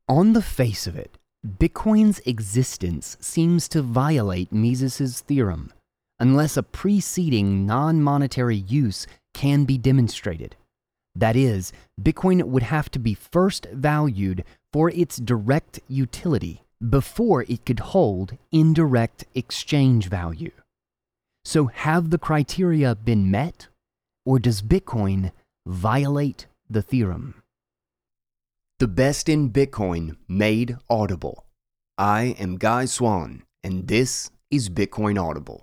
On the face of it, Bitcoin's existence seems to violate Mises's theorem, unless a preceding non-monetary use can be demonstrated. That is, Bitcoin would have to be first valued for its direct utility before it could hold indirect exchange value. So have the criteria been met, or does Bitcoin violate the theorem? The best in Bitcoin made audible. I am Guy Swan, and this is Bitcoin Audible.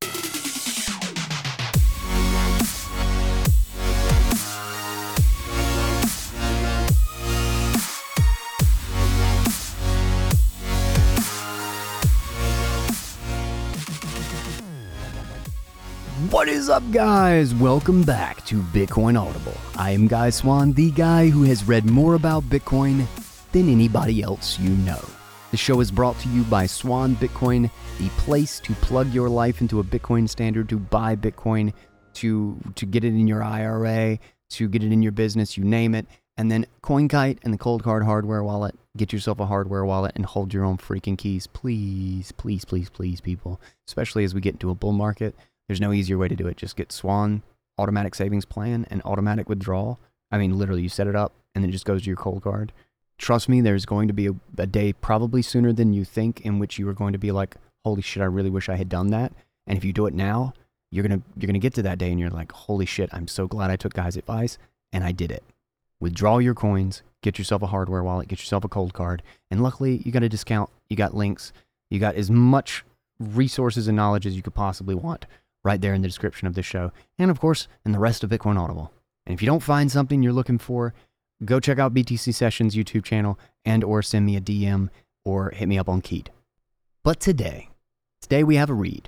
What is up, guys? Welcome back to Bitcoin Audible. I am Guy Swan, the guy who has read more about Bitcoin than anybody else you know. The show is brought to you by Swan Bitcoin, the place to plug your life into a Bitcoin standard, to buy Bitcoin, to get it in your IRA, to get it in your business, you name it. And then CoinKite and the Cold Card hardware wallet. Get yourself a hardware wallet and hold your own freaking keys. Please, please, please, please, people. Especially as we get into a bull market. There's no easier way to do it. Just get Swan automatic savings plan and automatic withdrawal. I mean, literally, you set it up and then it just goes to your Cold Card. Trust me, there's going to be a day probably sooner than you think in which you are going to be like, holy shit, I really wish I had done that. And if you do it now, you're gonna get to that day and you're like, holy shit, I'm so glad I took Guy's advice and I did it. Withdraw your coins, get yourself a hardware wallet, get yourself a Cold Card, and luckily you got a discount, you got links, you got as much resources and knowledge as you could possibly want right there in the description of this show, and of course, in the rest of Bitcoin Audible. And if you don't find something you're looking for, go check out BTC Sessions YouTube channel and or send me a DM or hit me up on Keat. But today we have a read.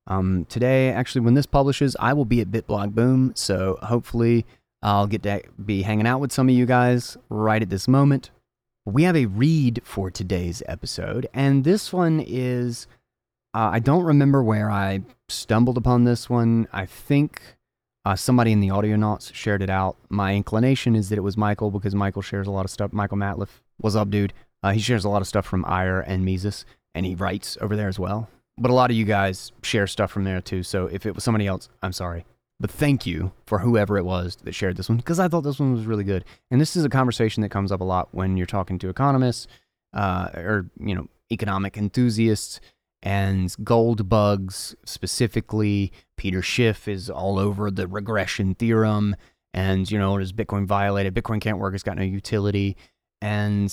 Today, actually, when this publishes, I will be at BitBlock Boom, so hopefully I'll get to be hanging out with some of you guys right at this moment. We have a read for today's episode, and this one is... I don't remember where I stumbled upon this one. I think somebody in the Audionauts shared it out. My inclination is that it was Michael, because Michael shares a lot of stuff. Michael Matliff, what's up, dude? He shares a lot of stuff from Ire and Mises, and he writes over there as well. But a lot of you guys share stuff from there too, so if it was somebody else, I'm sorry. But thank you for whoever it was that shared this one, because I thought this one was really good. And this is a conversation that comes up a lot when you're talking to economists or economic enthusiasts. And gold bugs, specifically, Peter Schiff is all over the regression theorem. And, does Bitcoin violate it? Bitcoin can't work. It's got no utility. And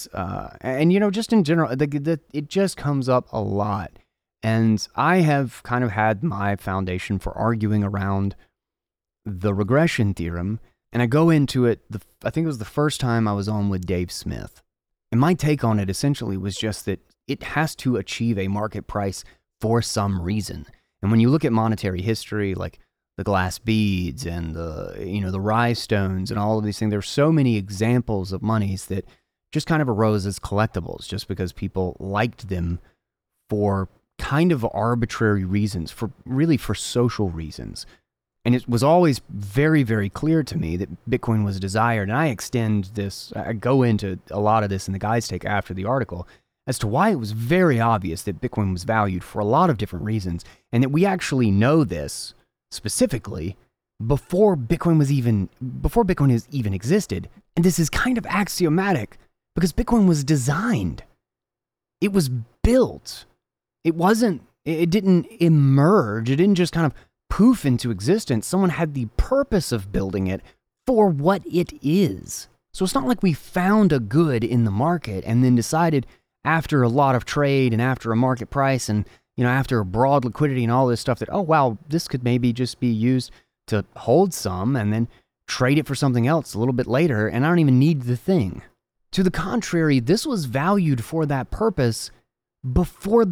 just in general, it just comes up a lot. And I have kind of had my foundation for arguing around the regression theorem. And I go into it, I think it was the first time I was on with Dave Smith. And my take on it essentially was just that it has to achieve a market price for some reason. And when you look at monetary history, like the glass beads and the rhinestones and all of these things, there's so many examples of monies that just kind of arose as collectibles just because people liked them for kind of arbitrary reasons, for social reasons. And it was always very, very clear to me that Bitcoin was desired. And I go into a lot of this in the Guy's Take after the article, as to why it was very obvious that Bitcoin was valued for a lot of different reasons, and that we actually know this specifically before Bitcoin has even existed. And this is kind of axiomatic because Bitcoin was designed. It was built. It didn't emerge. It didn't just kind of poof into existence. Someone had the purpose of building it for what it is. So it's not like we found a good in the market and then decided, after a lot of trade and after a market price and, after a broad liquidity and all this stuff, that, oh, wow, this could maybe just be used to hold some and then trade it for something else a little bit later, and I don't even need the thing. To the contrary, this was valued for that purpose before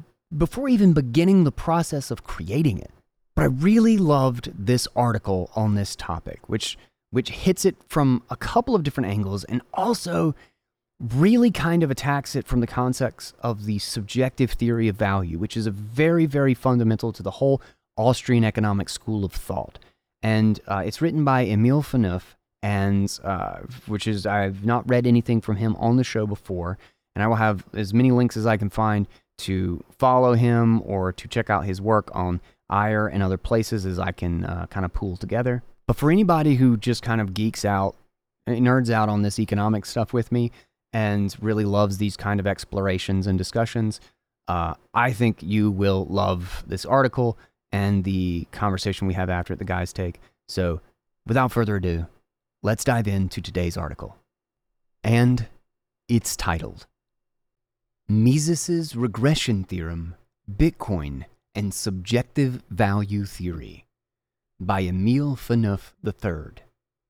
even beginning the process of creating it. But I really loved this article on this topic, which hits it from a couple of different angles and also really kind of attacks it from the context of the subjective theory of value, which is a very, very fundamental to the whole Austrian economic school of thought. And it's written by Emil Phaneuf, and I've not read anything from him on the show before. And I will have as many links as I can find to follow him or to check out his work on Ire and other places as I can kind of pool together. But for anybody who just kind of geeks out, nerds out on this economic stuff with me and really loves these kind of explorations and discussions, I think you will love this article and the conversation we have after it, the guys take. So without further ado, let's dive into today's article. And it's titled, Mises's Regression Theorem, Bitcoin and Subjective Value Theory by Emile Phaneuf III.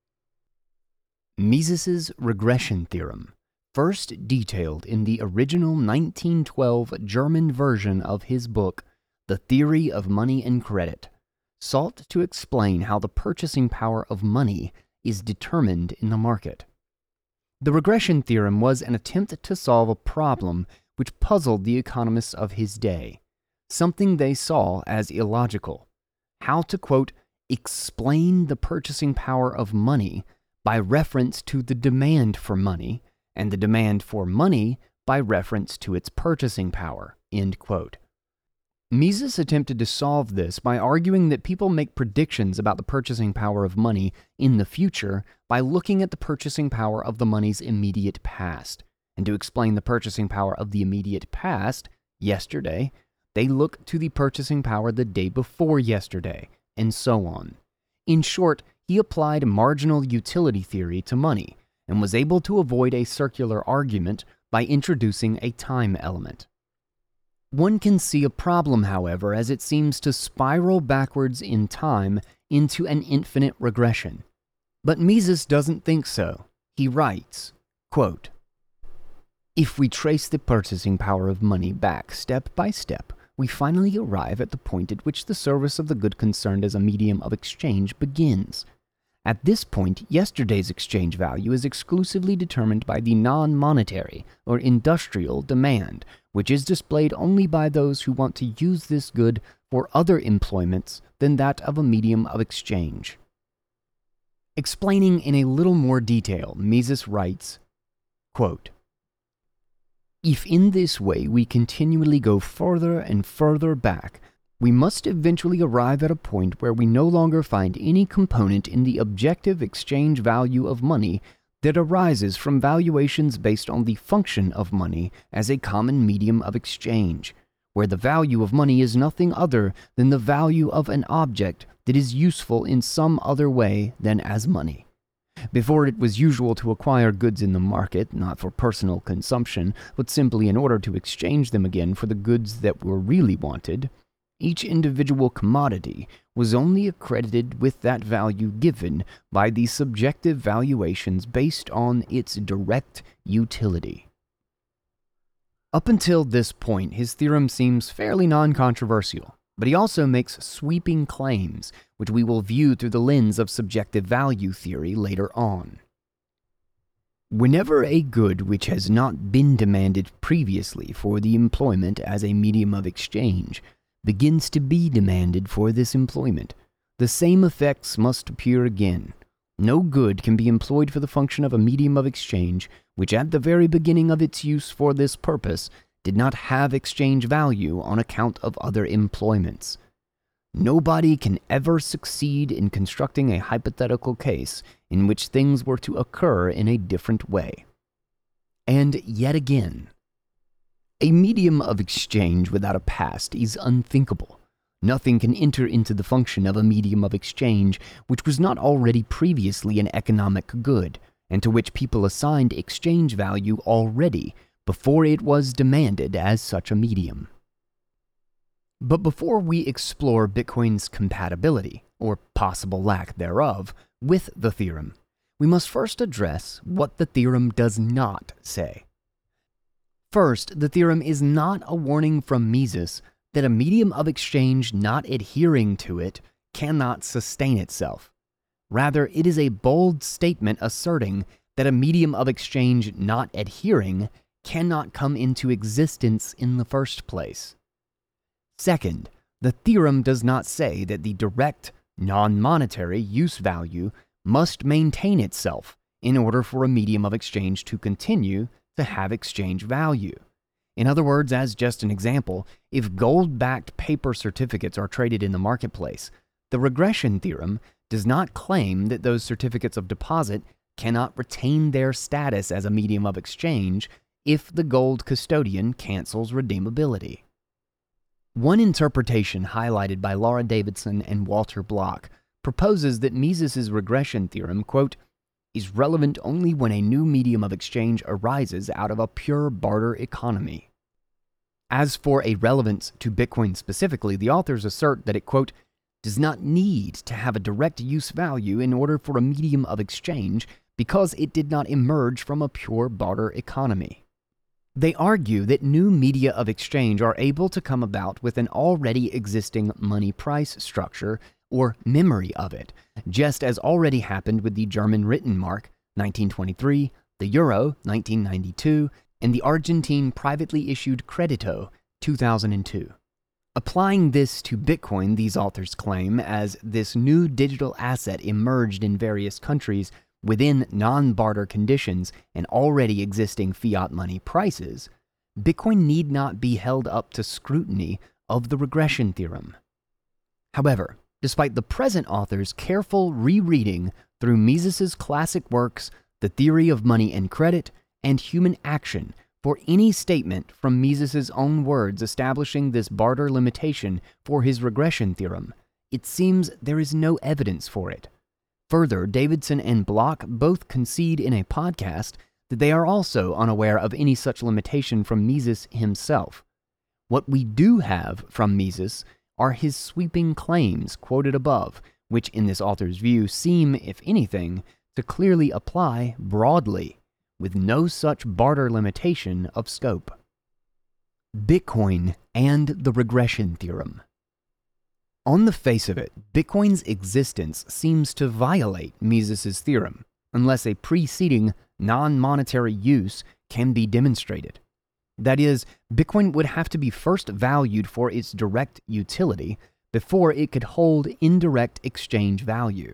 Mises's regression theorem, first detailed in the original 1912 German version of his book, The Theory of Money and Credit, sought to explain how the purchasing power of money is determined in the market. The regression theorem was an attempt to solve a problem which puzzled the economists of his day, something they saw as illogical: how to, quote, explain the purchasing power of money by reference to the demand for money, and the demand for money by reference to its purchasing power, end quote. Mises attempted to solve this by arguing that people make predictions about the purchasing power of money in the future by looking at the purchasing power of the money's immediate past. And to explain the purchasing power of the immediate past, yesterday, they look to the purchasing power the day before yesterday, and so on. In short, he applied marginal utility theory to money and was able to avoid a circular argument by introducing a time element. One can see a problem, however, as it seems to spiral backwards in time into an infinite regression. But Mises doesn't think so. He writes, quote, if we trace the purchasing power of money back step by step, we finally arrive at the point at which the service of the good concerned as a medium of exchange begins. At this point, yesterday's exchange value is exclusively determined by the non-monetary or industrial demand, which is displayed only by those who want to use this good for other employments than that of a medium of exchange. Explaining in a little more detail, Mises writes, quote, if in this way we continually go further and further back, we must eventually arrive at a point where we no longer find any component in the objective exchange value of money that arises from valuations based on the function of money as a common medium of exchange, where the value of money is nothing other than the value of an object that is useful in some other way than as money. Before, it was usual to acquire goods in the market, not for personal consumption, but simply in order to exchange them again for the goods that were really wanted. Each individual commodity was only accredited with that value given by the subjective valuations based on its direct utility. Up until this point, his theorem seems fairly non-controversial, but he also makes sweeping claims, which we will view through the lens of subjective value theory later on. Whenever a good which has not been demanded previously for the employment as a medium of exchange begins to be demanded for this employment, the same effects must appear again. No good can be employed for the function of a medium of exchange which at the very beginning of its use for this purpose did not have exchange value on account of other employments. Nobody can ever succeed in constructing a hypothetical case in which things were to occur in a different way. And yet again, a medium of exchange without a past is unthinkable. Nothing can enter into the function of a medium of exchange which was not already previously an economic good, and to which people assigned exchange value already before it was demanded as such a medium. But before we explore Bitcoin's compatibility, or possible lack thereof, with the theorem, we must first address what the theorem does not say. First, the theorem is not a warning from Mises that a medium of exchange not adhering to it cannot sustain itself. Rather, it is a bold statement asserting that a medium of exchange not adhering cannot come into existence in the first place. Second, the theorem does not say that the direct, non-monetary use value must maintain itself in order for a medium of exchange to continue to have exchange value. In other words, as just an example, if gold-backed paper certificates are traded in the marketplace, the regression theorem does not claim that those certificates of deposit cannot retain their status as a medium of exchange if the gold custodian cancels redeemability. One interpretation highlighted by Laura Davidson and Walter Block proposes that Mises's regression theorem, quote, is relevant only when a new medium of exchange arises out of a pure barter economy. As for a relevance to Bitcoin specifically, the authors assert that it, quote, does not need to have a direct use value in order for a medium of exchange because it did not emerge from a pure barter economy. They argue that new media of exchange are able to come about with an already existing money price structure or memory of it, just as already happened with the German written mark, 1923, the euro, 1992, and the Argentine privately issued credito, 2002. Applying this to Bitcoin, these authors claim, as this new digital asset emerged in various countries within non-barter conditions and already existing fiat money prices, Bitcoin need not be held up to scrutiny of the regression theorem. However, despite the present author's careful rereading through Mises's classic works, The Theory of Money and Credit, and Human Action, for any statement from Mises's own words establishing this barter limitation for his regression theorem, it seems there is no evidence for it. Further, Davidson and Block both concede in a podcast that they are also unaware of any such limitation from Mises himself. What we do have from Mises are his sweeping claims quoted above, which in this author's view seem, if anything, to clearly apply broadly, with no such barter limitation of scope. Bitcoin and the regression theorem. On the face of it, Bitcoin's existence seems to violate Mises's theorem, unless a preceding non-monetary use can be demonstrated. That is, Bitcoin would have to be first valued for its direct utility before it could hold indirect exchange value.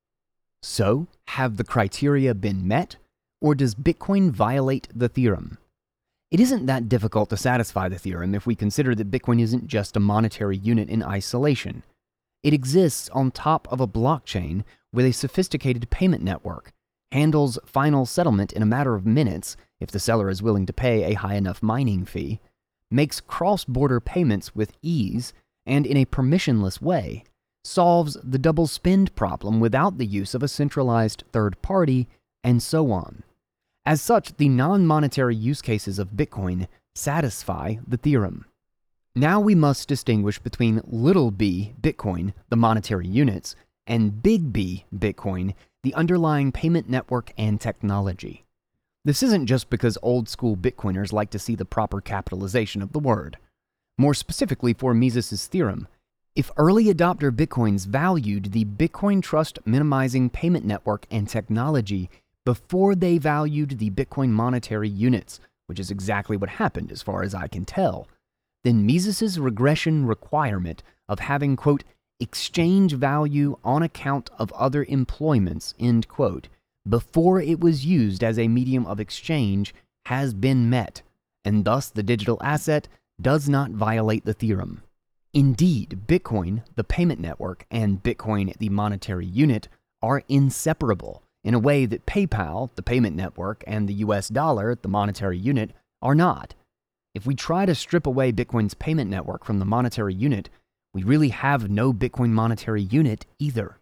So, have the criteria been met, or does Bitcoin violate the theorem? It isn't that difficult to satisfy the theorem if we consider that Bitcoin isn't just a monetary unit in isolation. It exists on top of a blockchain with a sophisticated payment network, handles final settlement in a matter of minutes if the seller is willing to pay a high enough mining fee, makes cross-border payments with ease and in a permissionless way, solves the double spend problem without the use of a centralized third party, and so on. As such, the non-monetary use cases of Bitcoin satisfy the theorem. Now we must distinguish between little b Bitcoin, the monetary units, and big B Bitcoin, the underlying payment network and technology. This isn't just because old-school Bitcoiners like to see the proper capitalization of the word. More specifically for Mises's theorem, if early adopter Bitcoins valued the Bitcoin Trust minimizing payment network and technology before they valued the Bitcoin monetary units, which is exactly what happened as far as I can tell, then Mises's regression requirement of having, quote, exchange value on account of other employments, end quote, before it was used as a medium of exchange has been met, and thus the digital asset does not violate the theorem. Indeed, Bitcoin, the payment network, and Bitcoin, the monetary unit, are inseparable in a way that PayPal, the payment network, and the US dollar, the monetary unit, are not. If we try to strip away Bitcoin's payment network from the monetary unit, we really have no Bitcoin monetary unit either.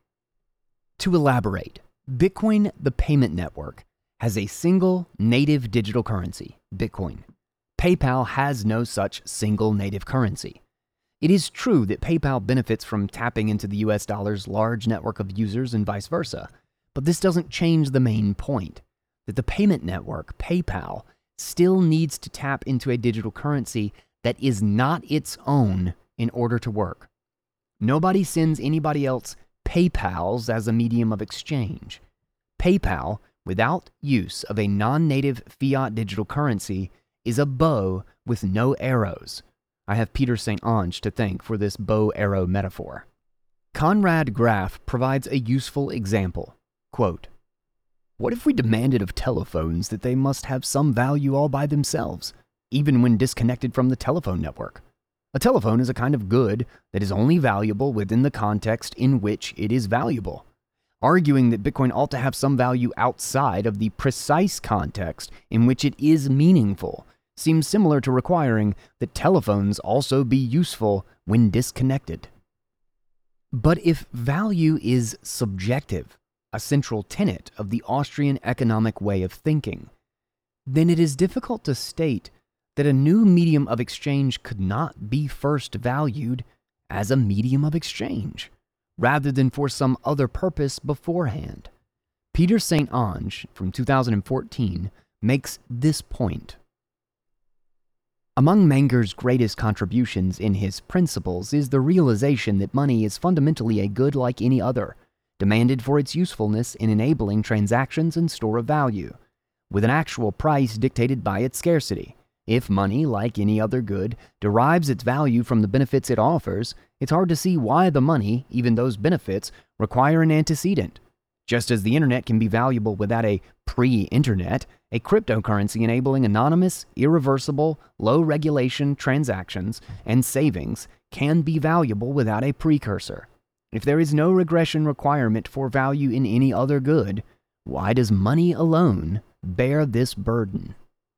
To elaborate, Bitcoin, the payment network, has a single native digital currency, Bitcoin. PayPal has no such single native currency. It is true that PayPal benefits from tapping into the US dollar's large network of users and vice versa, but this doesn't change the main point, that the payment network, PayPal, still needs to tap into a digital currency that is not its own in order to work. Nobody sends anybody else PayPals as a medium of exchange. PayPal, without use of a non-native fiat digital currency, is a bow with no arrows. I have Peter St. Onge to thank for this bow-arrow metaphor. Conrad Graf provides a useful example. Quote, What if we demanded of telephones that they must have some value all by themselves, even when disconnected from the telephone network? A telephone is a kind of good that is only valuable within the context in which it is valuable. Arguing that Bitcoin ought to have some value outside of the precise context in which it is meaningful seems similar to requiring that telephones also be useful when disconnected. But if value is subjective, a central tenet of the Austrian economic way of thinking, then it is difficult to state that a new medium of exchange could not be first valued as a medium of exchange, rather than for some other purpose beforehand. Peter St. Onge, from 2014, makes this point. Among Menger's greatest contributions in his Principles is the realization that money is fundamentally a good like any other, demanded for its usefulness in enabling transactions and store of value, with an actual price dictated by its scarcity. If money, like any other good, derives its value from the benefits it offers, it's hard to see why the money, even those benefits, require an antecedent. Just as the internet can be valuable without a pre-internet, a cryptocurrency enabling anonymous, irreversible, low-regulation transactions and savings can be valuable without a precursor. If there is no regression requirement for value in any other good, why does money alone bear this burden?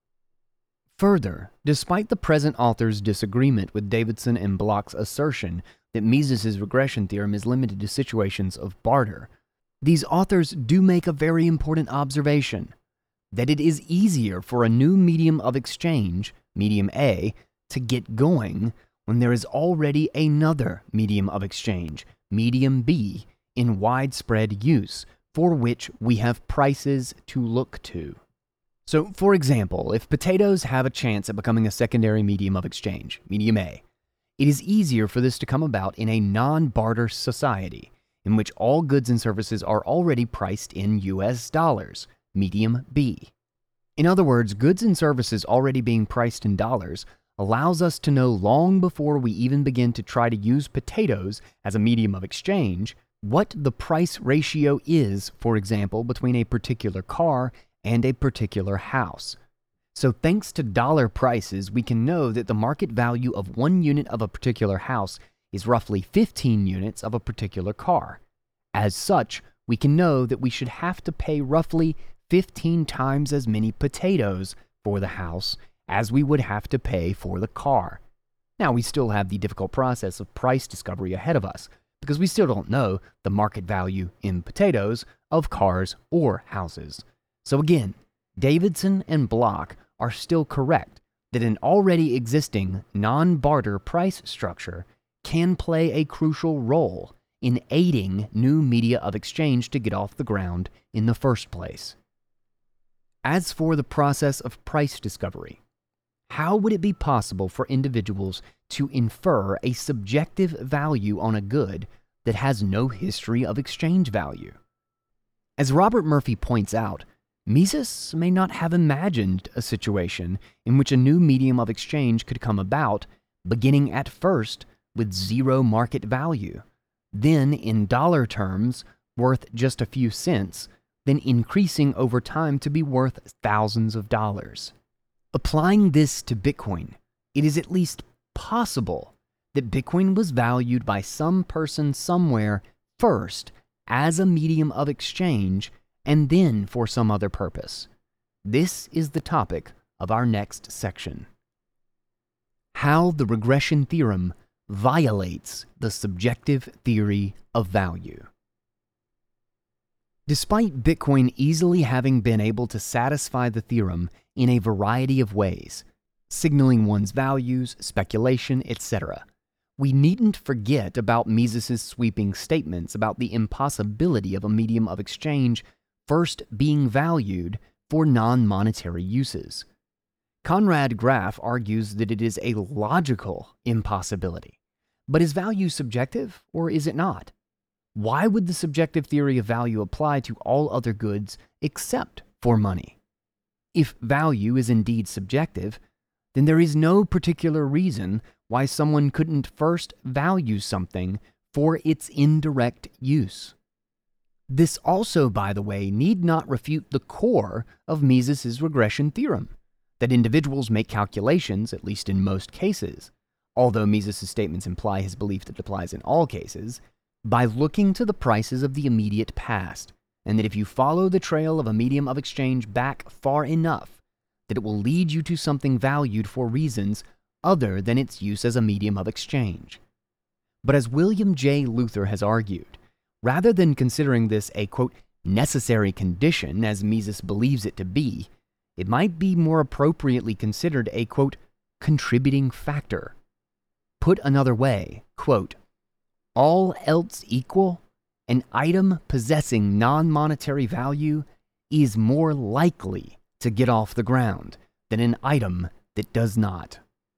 Further, despite the present author's disagreement with Davidson and Bloch's assertion that Mises's regression theorem is limited to situations of barter, these authors do make a very important observation, that it is easier for a new medium of exchange, medium A, to get going when there is already another medium of exchange, medium B, in widespread use, for which we have prices to look to. So, for example, if potatoes have a chance at becoming a secondary medium of exchange, medium A, it is easier for this to come about in a non-barter society, in which all goods and services are already priced in US dollars, medium B. In other words, goods and services already being priced in dollars allows us to know long before we even begin to try to use potatoes as a medium of exchange, what the price ratio is, for example, between a particular car and a particular house. So thanks to dollar prices, we can know that the market value of 1 unit of a particular house is roughly 15 units of a particular car. As such, we can know that we should have to pay roughly 15 times as many potatoes for the house as we would have to pay for the car. Now, we still have the difficult process of price discovery ahead of us, because we still don't know the market value in potatoes of cars or houses. So again, Davidson and Bloch are still correct that an already existing non-barter price structure can play a crucial role in aiding new media of exchange to get off the ground in the first place. As for the process of price discovery, how would it be possible for individuals to infer a subjective value on a good that has no history of exchange value? As Robert Murphy points out, Mises may not have imagined a situation in which a new medium of exchange could come about, beginning at first with zero market value, then in dollar terms worth just a few cents, then increasing over time to be worth thousands of dollars. Applying this to Bitcoin, it is at least possible that Bitcoin was valued by some person somewhere first as a medium of exchange and then for some other purpose. This is the topic of our next section. How the regression theorem violates the subjective theory of value. Despite Bitcoin easily having been able to satisfy the theorem in a variety of ways, signaling one's values, speculation, etc., we needn't forget about Mises's sweeping statements about the impossibility of a medium of exchange first being valued for non-monetary uses. Conrad Graf argues that it is a logical impossibility. But is value subjective, or is it not? Why would the subjective theory of value apply to all other goods except for money? If value is indeed subjective, then there is no particular reason why someone couldn't first value something for its indirect use. This also, by the way, need not refute the core of Mises's regression theorem, that individuals make calculations, at least in most cases, although Mises's statements imply his belief that it applies in all cases, by looking to the prices of the immediate past, and that if you follow the trail of a medium of exchange back far enough, that it will lead you to something valued for reasons other than its use as a medium of exchange. But as William J. Luther has argued, rather than considering this a, quote, necessary condition as Mises believes it to be, it might be more appropriately considered a, quote, contributing factor. Put another way, quote, all else equal, an item possessing non-monetary value is more likely to get off the ground than an item that does not.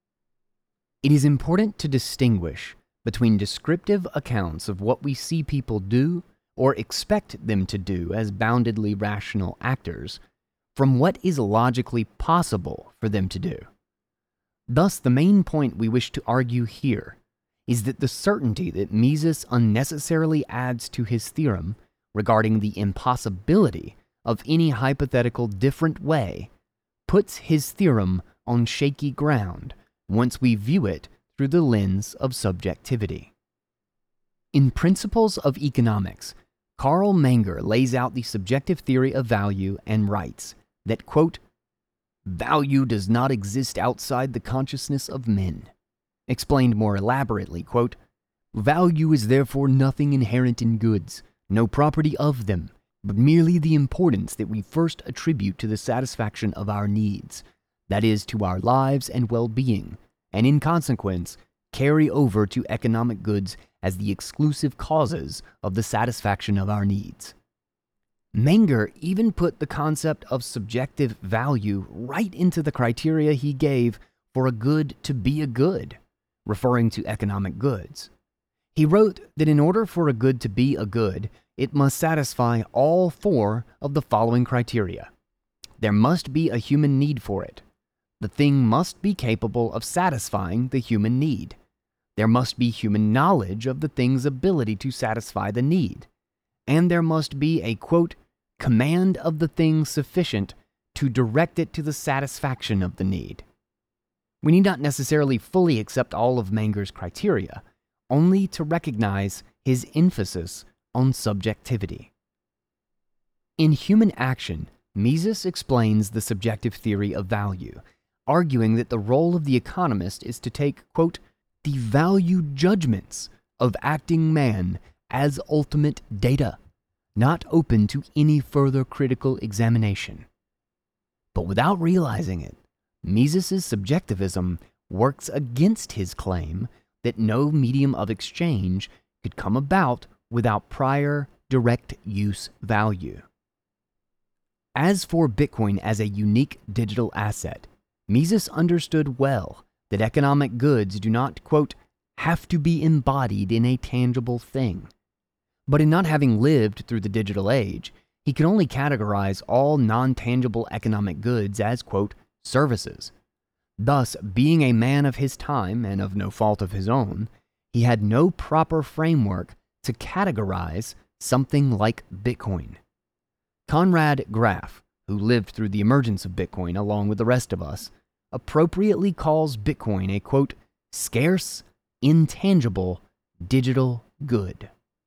It is important to distinguish between descriptive accounts of what we see people do or expect them to do as boundedly rational actors from what is logically possible for them to do. Thus, the main point we wish to argue here is that the certainty that Mises unnecessarily adds to his theorem regarding the impossibility of any hypothetical different way puts his theorem on shaky ground once we view it through the lens of subjectivity. In Principles of Economics, Carl Menger lays out the subjective theory of value and writes that, quote, value does not exist outside the consciousness of men. Explained more elaborately, quote, value is therefore nothing inherent in goods, no property of them, but merely the importance that we first attribute to the satisfaction of our needs, that is, to our lives and well-being, and in consequence, carry over to economic goods as the exclusive causes of the satisfaction of our needs. Menger even put the concept of subjective value right into the criteria he gave for a good to be a good, referring to economic goods. He wrote that in order for a good to be a good, it must satisfy all four of the following criteria. There must be a human need for it. The thing must be capable of satisfying the human need. There must be human knowledge of the thing's ability to satisfy the need. And there must be a, quote, command of the thing sufficient to direct it to the satisfaction of the need. We need not necessarily fully accept all of Menger's criteria, only to recognize his emphasis on subjectivity. In Human Action, Mises explains the subjective theory of value, arguing that the role of the economist is to take, quote, the value judgments of acting man as ultimate data, not open to any further critical examination. But without realizing it, Mises's subjectivism works against his claim that no medium of exchange could come about without prior direct use value. As for Bitcoin as a unique digital asset, Mises understood well that economic goods do not, quote, have to be embodied in a tangible thing. But in not having lived through the digital age, he can only categorize all non-tangible economic goods as, quote, services. Thus, being a man of his time and of no fault of his own, he had no proper framework to categorize something like Bitcoin. Conrad Graf, who lived through the emergence of Bitcoin along with the rest of us, appropriately calls Bitcoin a, quote, scarce, intangible, digital good.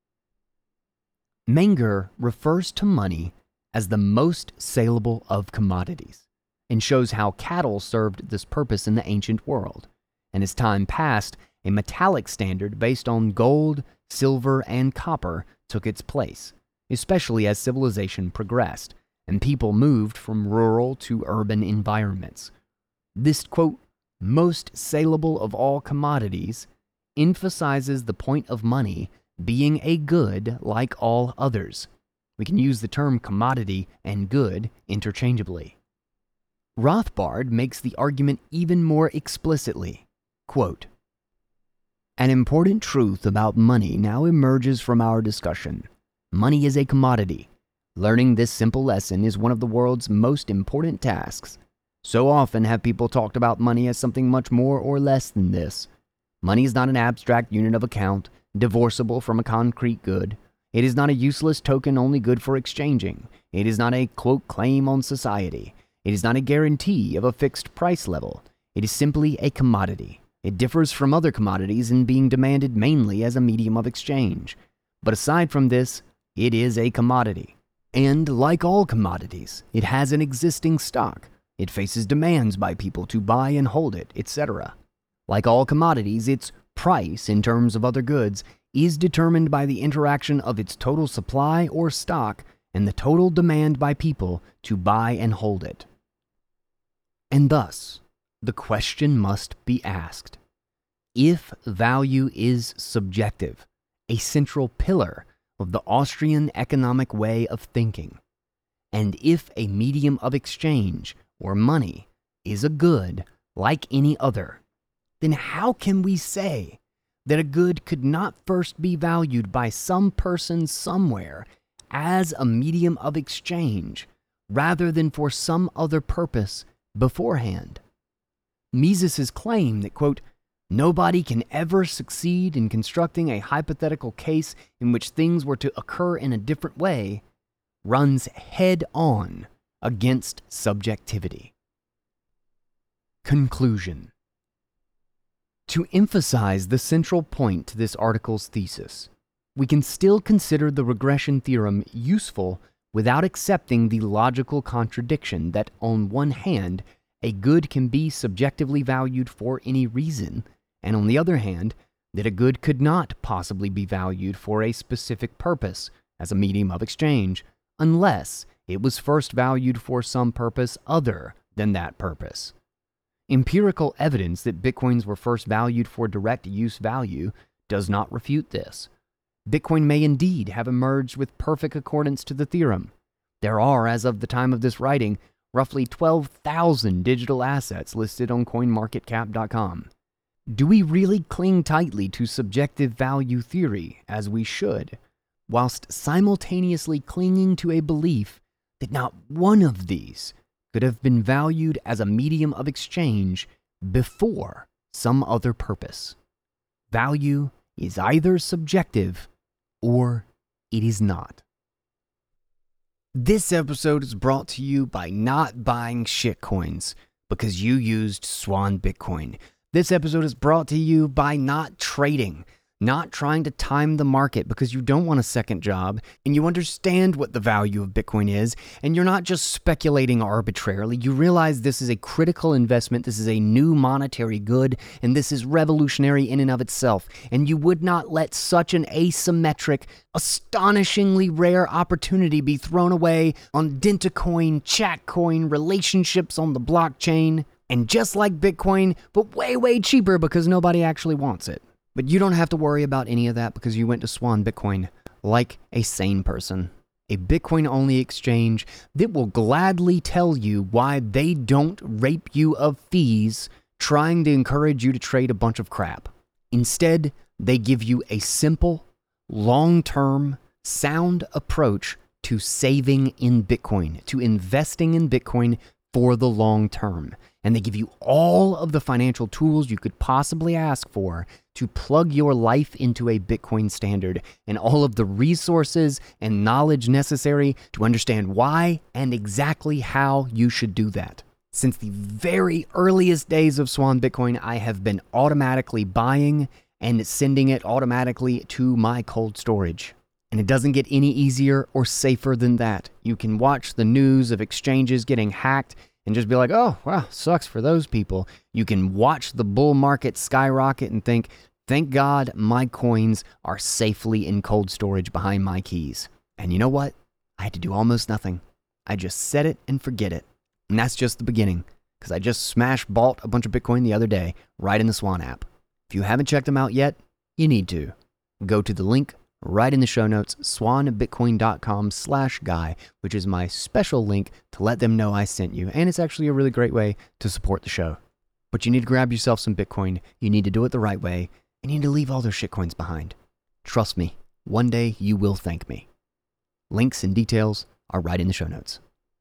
Menger refers to money as the most saleable of commodities and shows how cattle served this purpose in the ancient world, and as time passed, a metallic standard based on gold, silver, and copper took its place, especially as civilization progressed and people moved from rural to urban environments. This, quote, most saleable of all commodities emphasizes the point of money being a good like all others. We can use the term commodity and good interchangeably. Rothbard makes the argument even more explicitly. Quote, an important truth about money now emerges from our discussion. Money is a commodity. Learning this simple lesson is one of the world's most important tasks. So often have people talked about money as something much more or less than this. Money is not an abstract unit of account, divorceable from a concrete good. It is not a useless token only good for exchanging. It is not a, quote, claim on society. It is not a guarantee of a fixed price level. It is simply a commodity. It differs from other commodities in being demanded mainly as a medium of exchange. But aside from this, it is a commodity. And like all commodities, it has an existing stock. It faces demands by people to buy and hold it, etc. Like all commodities, its price, in terms of other goods, is determined by the interaction of its total supply or stock and the total demand by people to buy and hold it. And thus, the question must be asked: if value is subjective, a central pillar of the Austrian economic way of thinking, and if a medium of exchange, or money, is a good like any other, then how can we say that a good could not first be valued by some person somewhere as a medium of exchange rather than for some other purpose beforehand? Mises's claim that, quote, nobody can ever succeed in constructing a hypothetical case in which things were to occur in a different way runs head on against subjectivity. Conclusion. To emphasize the central point to this article's thesis, we can still consider the regression theorem useful without accepting the logical contradiction that, on one hand, a good can be subjectively valued for any reason, and on the other hand, that a good could not possibly be valued for a specific purpose as a medium of exchange, unless it was first valued for some purpose other than that purpose. Empirical evidence that Bitcoins were first valued for direct use value does not refute this. Bitcoin may indeed have emerged with perfect accordance to the theorem. There are, as of the time of this writing, roughly 12,000 digital assets listed on CoinMarketCap.com. Do we really cling tightly to subjective value theory, as we should, whilst simultaneously clinging to a belief that not one of these could have been valued as a medium of exchange before some other purpose? Value is either subjective or it is not. This episode is brought to you by not buying shitcoins because you used Swan Bitcoin. This episode is brought to you by not trading, not trying to time the market because you don't want a second job and you understand what the value of Bitcoin is, and you're not just speculating arbitrarily. You realize this is a critical investment, this is a new monetary good, and this is revolutionary in and of itself. And you would not let such an asymmetric, astonishingly rare opportunity be thrown away on Dentacoin, Chatcoin, relationships on the blockchain, and just like Bitcoin, but way, way cheaper because nobody actually wants it. But you don't have to worry about any of that because you went to Swan Bitcoin like a sane person. A Bitcoin-only exchange that will gladly tell you why they don't rape you of fees trying to encourage you to trade a bunch of crap. Instead, they give you a simple, long-term, sound approach to saving in Bitcoin, to investing in Bitcoin for the long term. And they give you all of the financial tools you could possibly ask for to plug your life into a Bitcoin standard, and all of the resources and knowledge necessary to understand why and exactly how you should do that. Since the very earliest days of Swan Bitcoin, I have been automatically buying and sending it automatically to my cold storage. And it doesn't get any easier or safer than that. You can watch the news of exchanges getting hacked and just be like, oh, wow, sucks for those people. You can watch the bull market skyrocket and think, thank God my coins are safely in cold storage behind my keys. And you know what? I had to do almost nothing. I just set it and forget it. And that's just the beginning, because I just bought a bunch of Bitcoin the other day right in the Swan app. If you haven't checked them out yet, you need to. Go to the link right in the show notes, swanbitcoin.com/guy, which is my special link to let them know I sent you. And it's actually a really great way to support the show. But you need to grab yourself some Bitcoin. You need to do it the right way. And you need to leave all those shitcoins behind. Trust me, one day you will thank me. Links and details are right in the show notes.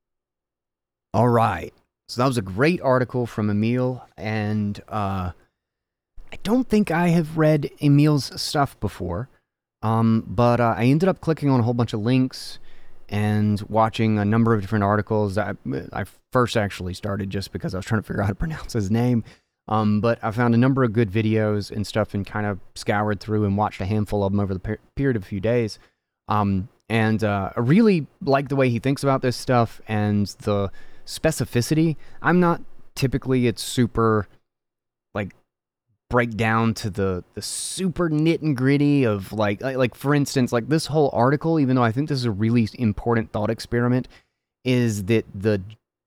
All right. So that was a great article from Emil. And I don't think I have read Emil's stuff before. But I ended up clicking on a whole bunch of links and watching a number of different articles. I first actually started just because I was trying to figure out how to pronounce his name. But I found a number of good videos and stuff and kind of scoured through and watched a handful of them over the period of a few days. And I really like the way he thinks about this stuff and the specificity. I'm not typically, it's super, like, break down to the super nit and gritty of, like for instance, like this whole article, even though I think this is a really important thought experiment, is that the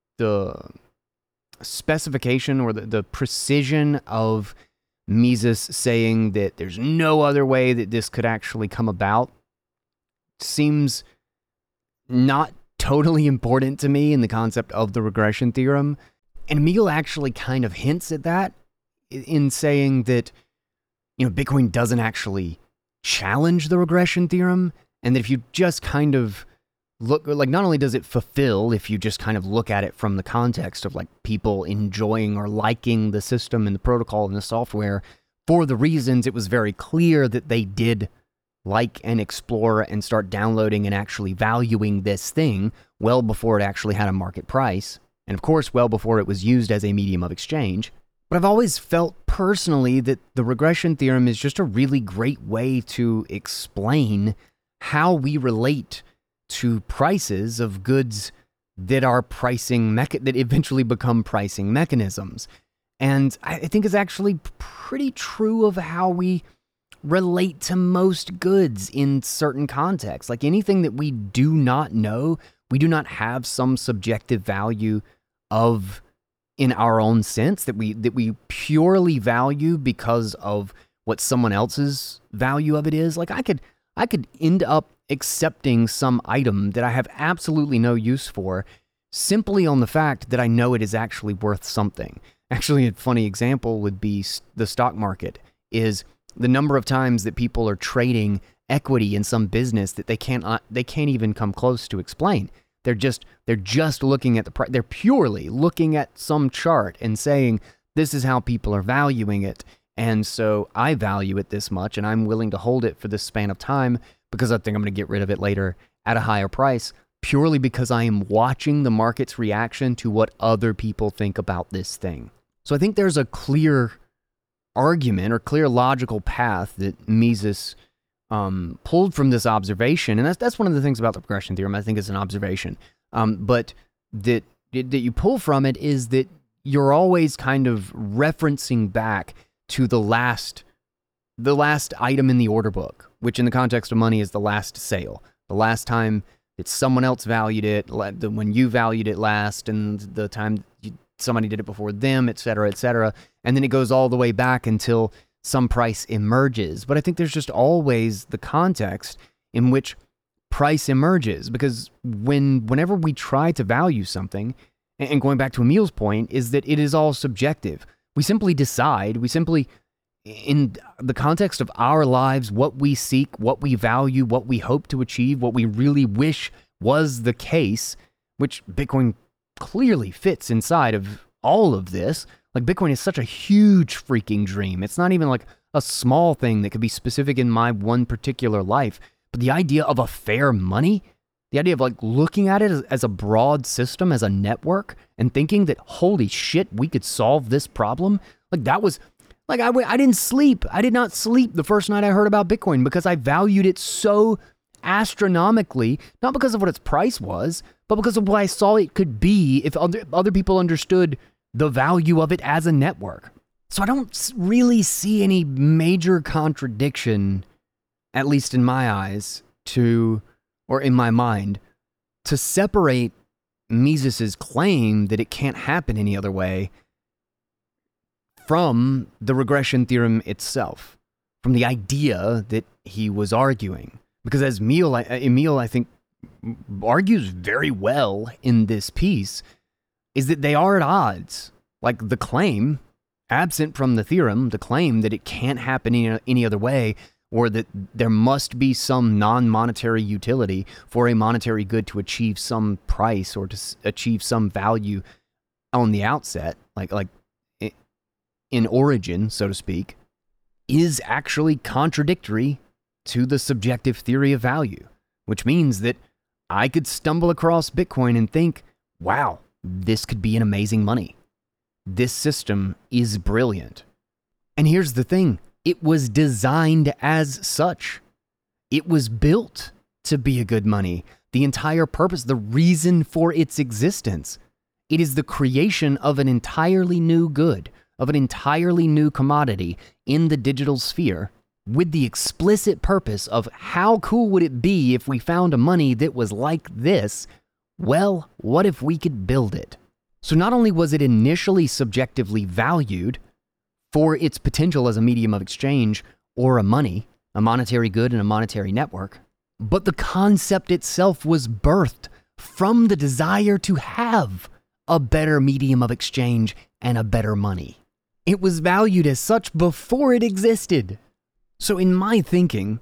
specification or the precision of Mises saying that there's no other way that this could actually come about seems not totally important to me in the concept of the regression theorem. And Emil actually kind of hints at that in saying that, Bitcoin doesn't actually challenge the regression theorem, and that if you just kind of look, like, not only does it fulfill if you just kind of look at it from the context of, like, people enjoying or liking the system and the protocol and the software for the reasons it was very clear that they did like and explore and start downloading and actually valuing this thing well before it actually had a market price, and of course well before it was used as a medium of exchange. But I've always felt personally that the regression theorem is just a really great way to explain how we relate to prices of goods that are that eventually become pricing mechanisms. And I think it's actually pretty true of how we relate to most goods in certain contexts. Like anything that we do not know, we do not have some subjective value of in our own sense that we purely value because of what someone else's value of it is. Like I could end up accepting some item that I have absolutely no use for simply on the fact that I know it is actually worth something. Actually, a funny example would be the stock market, is the number of times that people are trading equity in some business that they can't even come close to explain. They're just looking at the price. They're purely looking at some chart and saying, this is how people are valuing it. And so I value it this much and I'm willing to hold it for this span of time because I think I'm going to get rid of it later at a higher price, purely because I am watching the market's reaction to what other people think about this thing. So I think there's a clear argument or clear logical path that Mises pulled from this observation, and that's one of the things about the regression theorem. I think it's an observation, but that you pull from it is that you're always kind of referencing back to the last item in the order book, which in the context of money is the last sale, the last time that someone else valued it, when you valued it last, and the time somebody did it before them, et cetera, and then it goes all the way back until some price emerges. But I think there's just always the context in which price emerges, because whenever we try to value something, and going back to Emil's point, is that it is all subjective. We simply decide, in the context of our lives, what we seek, what we value, what we hope to achieve, what we really wish was the case, which Bitcoin clearly fits inside of all of this. Like, Bitcoin is such a huge freaking dream. It's not even like a small thing that could be specific in my one particular life. But the idea of a fair money, the idea of like looking at it as a broad system, as a network, and thinking that, holy shit, we could solve this problem. Like, that was, like, I didn't sleep. I did not sleep the first night I heard about Bitcoin because I valued it so astronomically, not because of what its price was, but because of what I saw it could be if other people understood the value of it as a network. So I don't really see any major contradiction, at least in my eyes, or in my mind, to separate Mises's claim that it can't happen any other way from the regression theorem itself, from the idea that he was arguing. Because as Emil, I think, argues very well in this piece, is that they are at odds. Like, the claim, absent from the theorem, the claim that it can't happen any other way, or that there must be some non-monetary utility for a monetary good to achieve some price or to achieve some value on the outset, like in origin, so to speak, is actually contradictory to the subjective theory of value, which means that I could stumble across Bitcoin and think, wow, this could be an amazing money. This system is brilliant. And here's the thing, it was designed as such. It was built to be a good money. The entire purpose, the reason for its existence, it is the creation of an entirely new good, of an entirely new commodity in the digital sphere, with the explicit purpose of how cool would it be if we found a money that was like this? Well, what if we could build it? So not only was it initially subjectively valued for its potential as a medium of exchange or a money, a monetary good and a monetary network, but the concept itself was birthed from the desire to have a better medium of exchange and a better money. It was valued as such before it existed. So in my thinking,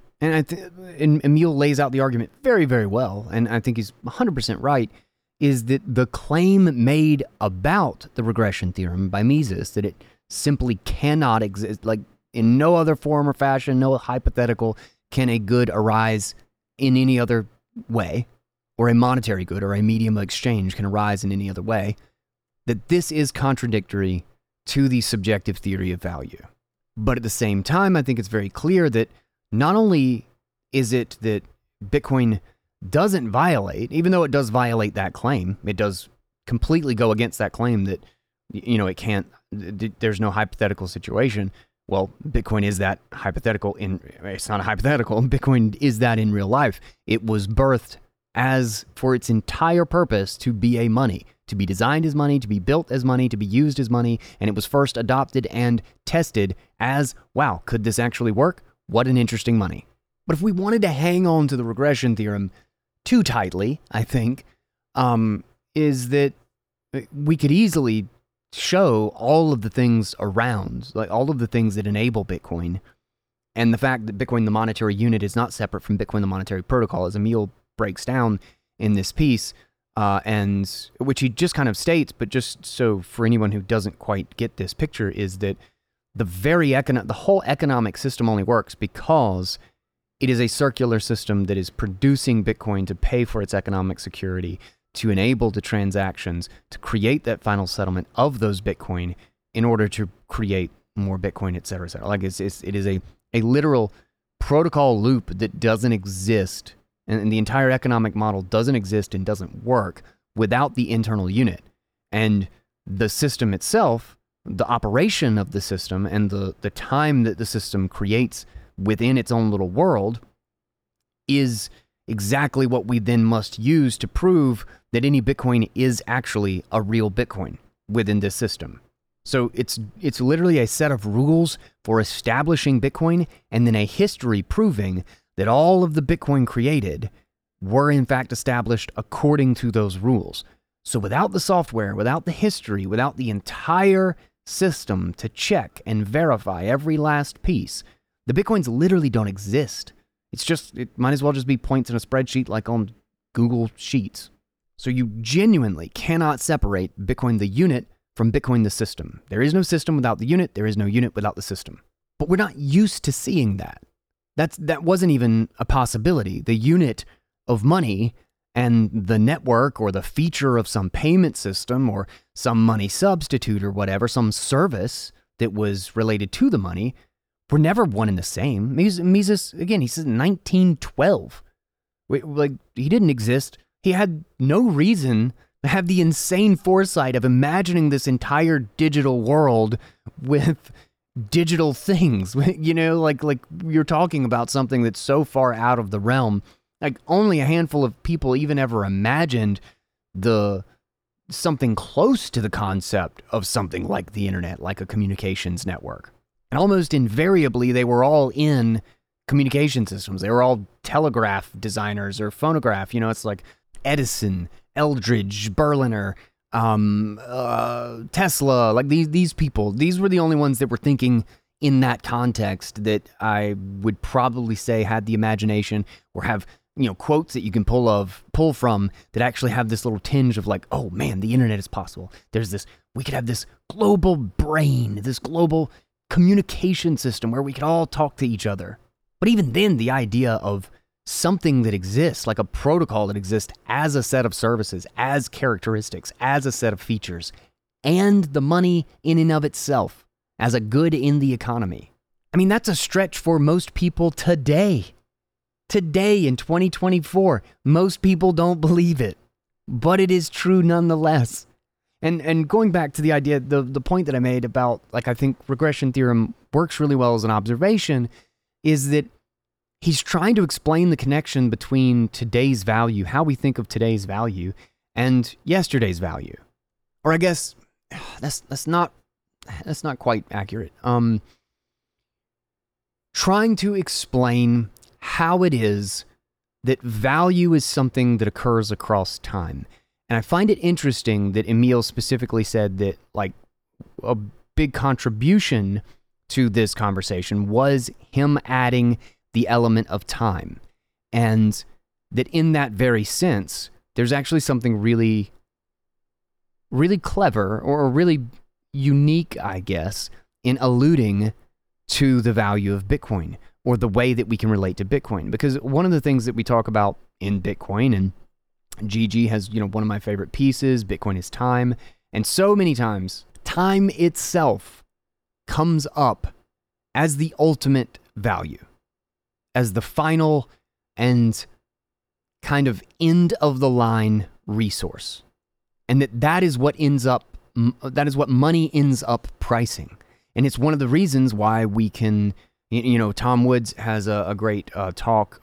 and Emil lays out the argument very, very well, and I think he's 100% right, is that the claim made about the regression theorem by Mises, that it simply cannot exist, like in no other form or fashion, no hypothetical, can a good arise in any other way, or a monetary good or a medium of exchange can arise in any other way, that this is contradictory to the subjective theory of value. But at the same time, I think it's very clear that not only is it that Bitcoin doesn't violate, even though it does violate that claim, it does completely go against that claim that, you know, it can't, there's no hypothetical situation. Well, Bitcoin is that hypothetical it's not a hypothetical, Bitcoin is that in real life. It was birthed as for its entire purpose to be a money, to be designed as money, to be built as money, to be used as money, and it was first adopted and tested as, wow, could this actually work? What an interesting money. But if we wanted to hang on to the regression theorem too tightly, I think, is that we could easily show all of the things around, like all of the things that enable Bitcoin, and the fact that Bitcoin, the monetary unit, is not separate from Bitcoin, the monetary protocol, as Emil breaks down in this piece, and which he just kind of states, but just so for anyone who doesn't quite get this picture, is that the whole economic system only works because it is a circular system that is producing Bitcoin to pay for its economic security, to enable the transactions, to create that final settlement of those Bitcoin in order to create more Bitcoin, et cetera, et cetera. Like it is a literal protocol loop that doesn't exist, and the entire economic model doesn't exist and doesn't work without the internal unit. And the system itself, the operation of the system, and the time that the system creates within its own little world is exactly what we then must use to prove that any Bitcoin is actually a real Bitcoin within this system. So it's literally a set of rules for establishing Bitcoin, and then a history proving that all of the Bitcoin created were in fact established according to those rules. So without the software, without the history, without the entire system to check and verify every last piece, the Bitcoins literally don't exist. It might as well just be points in a spreadsheet like on Google Sheets. So you genuinely cannot separate Bitcoin the unit from Bitcoin the system. There is no system without the unit. There is no unit without the system. But we're not used to seeing that. That wasn't even a possibility. The unit of money and the network or the feature of some payment system or some money substitute or whatever, some service that was related to the money, were never one and the same. Mises, again, he says 1912. Like, he didn't exist. He had no reason to have the insane foresight of imagining this entire digital world with digital things. You know, like you're talking about something that's so far out of the realm. Like, only a handful of people even ever imagined something close to the concept of something like the internet, like a communications network. And almost invariably, they were all in communication systems. They were all telegraph designers or phonograph. You know, it's like Edison, Eldridge, Berliner, Tesla, like these people. These were the only ones that were thinking in that context that I would probably say had the imagination or have, you know, quotes that you can pull from that actually have this little tinge of like, oh man, the internet is possible. We could have this global brain, this global communication system where we could all talk to each other. But even then, the idea of something that exists, like a protocol that exists as a set of services, as characteristics, as a set of features, and the money in and of itself as a good in the economy. I mean, that's a stretch for most people today. Today in 2024, most people don't believe it, but it is true nonetheless. And going back to the idea, the point that I made about, like, I think regression theorem works really well as an observation, is that he's trying to explain the connection between today's value, how we think of today's value, and yesterday's value. Or I guess that's not quite accurate. Trying to explain how it is that value is something that occurs across time. And I find it interesting that Emil specifically said that, like, a big contribution to this conversation was him adding the element of time. And that in that very sense, there's actually something really, really clever or really unique, I guess, in alluding to the value of Bitcoin or the way that we can relate to Bitcoin. Because one of the things that we talk about in Bitcoin, and GG has, one of my favorite pieces, Bitcoin is time. And so many times, time itself comes up as the ultimate value, as the final and kind of end of the line resource. And that is what money ends up pricing. And it's one of the reasons why we can, Tom Woods has a great talk.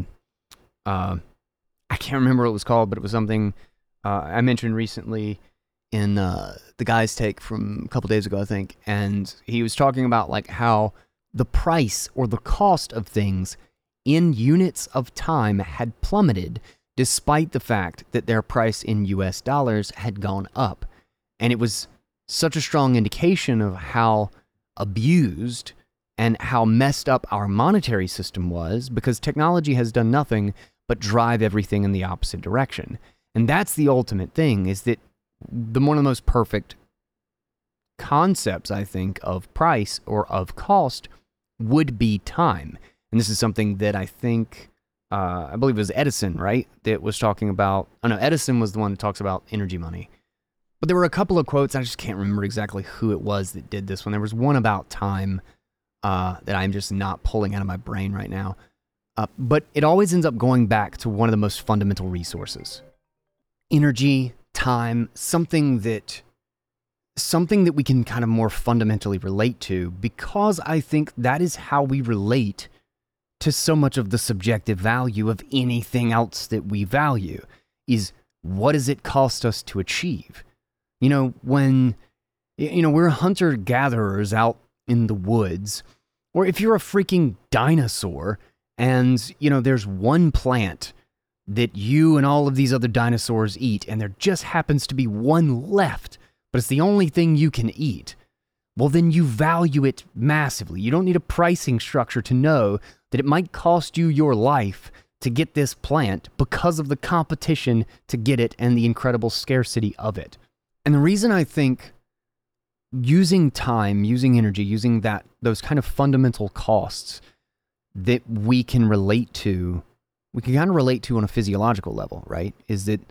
I can't remember what it was called, but it was something I mentioned recently in the Guy's Take from a couple days ago, I think. And he was talking about, like, how the price or the cost of things in units of time had plummeted despite the fact that their price in US dollars had gone up. And it was such a strong indication of how abused and how messed up our monetary system was, because technology has done nothing but drive everything in the opposite direction. And that's the ultimate thing, is that one of the most perfect concepts, I think, of price or of cost would be time. And this is something that I think, I believe it was Edison, right? That was talking about, Edison was the one that talks about energy money. But there were a couple of quotes, I just can't remember exactly who it was that did this one. There was one about time that I'm just not pulling out of my brain right now. But it always ends up going back to one of the most fundamental resources. Energy, time, something that we can kind of more fundamentally relate to, because I think that is how we relate to so much of the subjective value of anything else that we value, is what does it cost us to achieve? When, we're hunter-gatherers out in the woods, or if you're a freaking dinosaur, and, there's one plant that you and all of these other dinosaurs eat, and there just happens to be one left, but it's the only thing you can eat. Well, then you value it massively. You don't need a pricing structure to know that it might cost you your life to get this plant because of the competition to get it and the incredible scarcity of it. And the reason I think using time, using energy, using those kind of fundamental costs that we can relate to, we can kind of relate to on a physiological level, right? Is that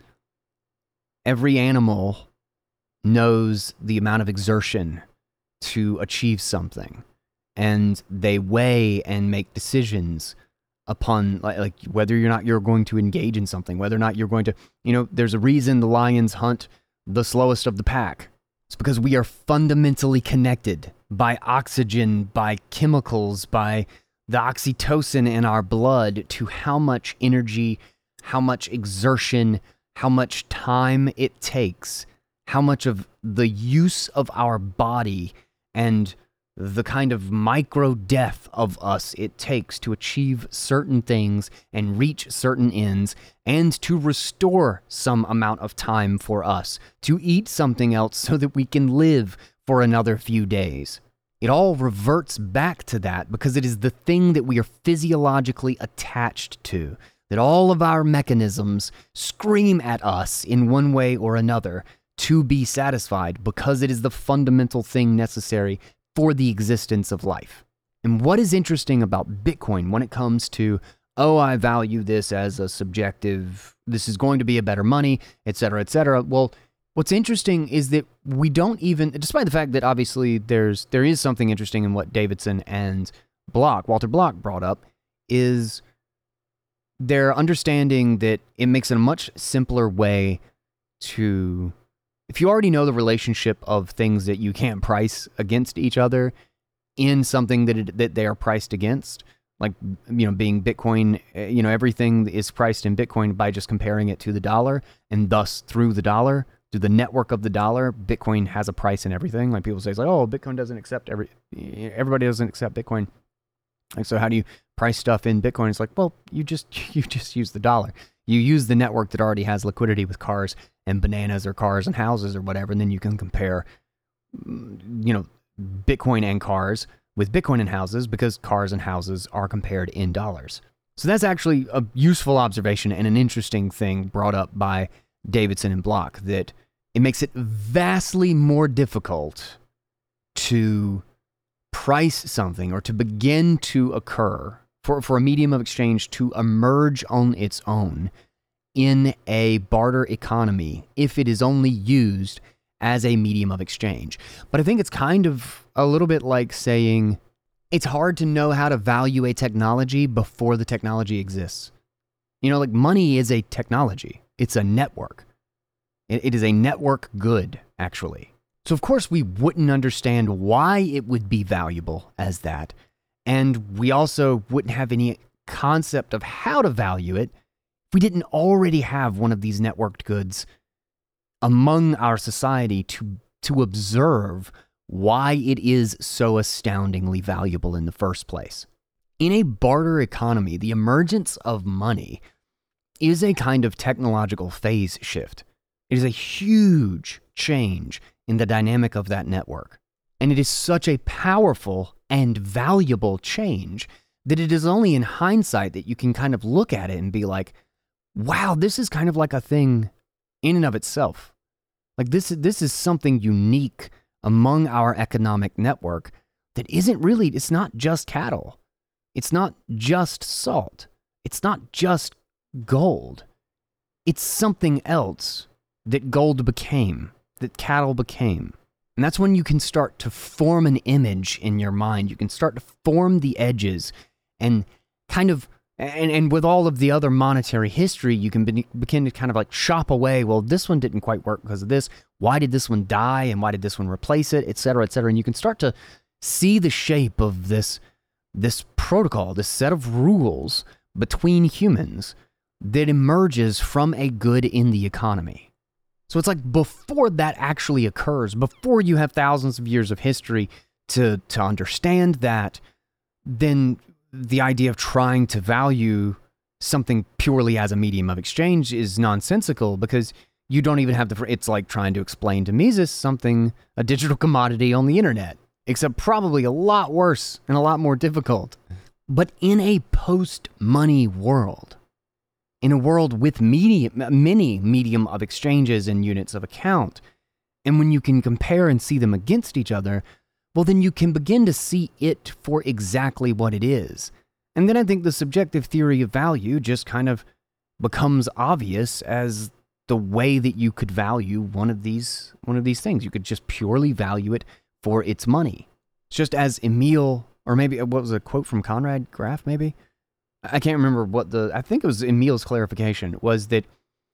every animal knows the amount of exertion to achieve something, and they weigh and make decisions upon like whether or not you're going to engage in something, whether or not you're going to, there's a reason the lions hunt the slowest of the pack. It's because we are fundamentally connected by oxygen, by chemicals, by the oxytocin in our blood to how much energy, how much exertion, how much time it takes, how much of the use of our body and the kind of micro death of us it takes to achieve certain things and reach certain ends, and to restore some amount of time for us to eat something else so that we can live for another few days. It all reverts back to that because it is the thing that we are physiologically attached to, that all of our mechanisms scream at us in one way or another to be satisfied, because it is the fundamental thing necessary for the existence of life. And what is interesting about Bitcoin when it comes to, oh, I value this as a subjective, this is going to be a better money, et cetera, et cetera. Well, what's interesting is that we don't even, despite the fact that obviously there is something interesting in what Davidson and Walter Block brought up, is their understanding that it makes it a much simpler way to, if you already know the relationship of things that you can't price against each other in something that they are priced against, like, being Bitcoin, everything is priced in Bitcoin by just comparing it to the dollar, and thus through the network of the dollar, Bitcoin has a price in everything. Like people say, it's like, oh, Bitcoin doesn't accept everybody doesn't accept Bitcoin. Like, so how do you price stuff in Bitcoin? It's like, well, you just use the dollar. You use the network that already has liquidity with cars and bananas or cars and houses or whatever, and then you can compare, Bitcoin and cars with Bitcoin and houses, because cars and houses are compared in dollars. So that's actually a useful observation and an interesting thing brought up by Davidson and Block, that it makes it vastly more difficult to price something or to begin to occur for a medium of exchange to emerge on its own in a barter economy if it is only used as a medium of exchange. But I think it's kind of a little bit like saying it's hard to know how to value a technology before the technology exists. Like money is a technology. It's a network. It is a network good, actually. So of course we wouldn't understand why it would be valuable as that. And we also wouldn't have any concept of how to value it if we didn't already have one of these networked goods among our society to observe why it is so astoundingly valuable in the first place. In a barter economy, the emergence of money is a kind of technological phase shift. It is a huge change in the dynamic of that network. And it is such a powerful and valuable change that it is only in hindsight that you can kind of look at it and be like, wow, this is kind of like a thing in and of itself. Like this is something unique among our economic network that isn't really, it's not just cattle. It's not just salt. It's not just gold. It's something else that gold became, that cattle became. And that's when you can start to form an image in your mind. You can start to form the edges and kind of, and with all of the other monetary history, you can begin to kind of like chop away, well, this one didn't quite work because of this. Why did this one die? And why did this one replace it? Et cetera, et cetera. And you can start to see the shape of this protocol, this set of rules between humans that emerges from a good in the economy. So it's like before that actually occurs, before you have thousands of years of history to understand that, then the idea of trying to value something purely as a medium of exchange is nonsensical, because you don't even have it's like trying to explain to Mises something, a digital commodity on the internet, except probably a lot worse and a lot more difficult. But in a post-money world, in a world with many medium of exchanges and units of account, and when you can compare and see them against each other, well, then you can begin to see it for exactly what it is. And then I think the subjective theory of value just kind of becomes obvious as the way that you could value one of these things. You could just purely value it for its money. It's just as Emil, or maybe what was a quote from Conrad Graf, maybe? I can't remember I think it was Emil's clarification, was that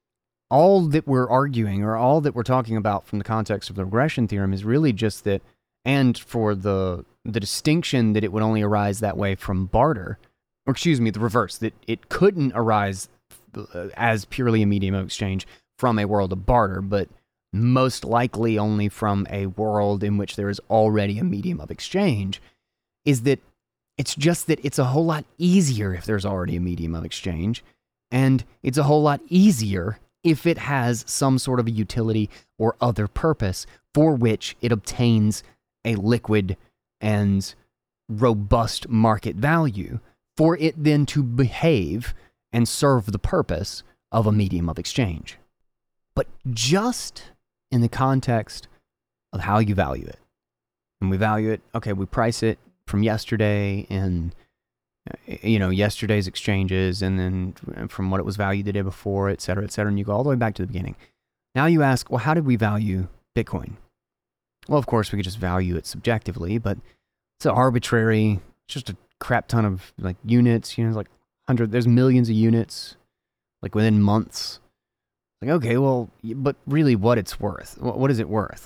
all that we're arguing or all that we're talking about from the context of the regression theorem is really just that, and for the distinction that it would only arise that way from barter, or excuse me, the reverse, that it couldn't arise as purely a medium of exchange from a world of barter, but most likely only from a world in which there is already a medium of exchange, is that it's just that it's a whole lot easier if there's already a medium of exchange, and it's a whole lot easier if it has some sort of a utility or other purpose for which it obtains a liquid and robust market value, for it then to behave and serve the purpose of a medium of exchange. But just in the context of how you value it. And we value it, okay, we price it from yesterday and, yesterday's exchanges, and then from what it was valued the day before, et cetera, and you go all the way back to the beginning. Now you ask, well, how did we value Bitcoin? Well, of course, we could just value it subjectively, but it's arbitrary. It's just a crap ton of units, there's millions of units, within months. Okay, well, but really what it's worth. What is it worth?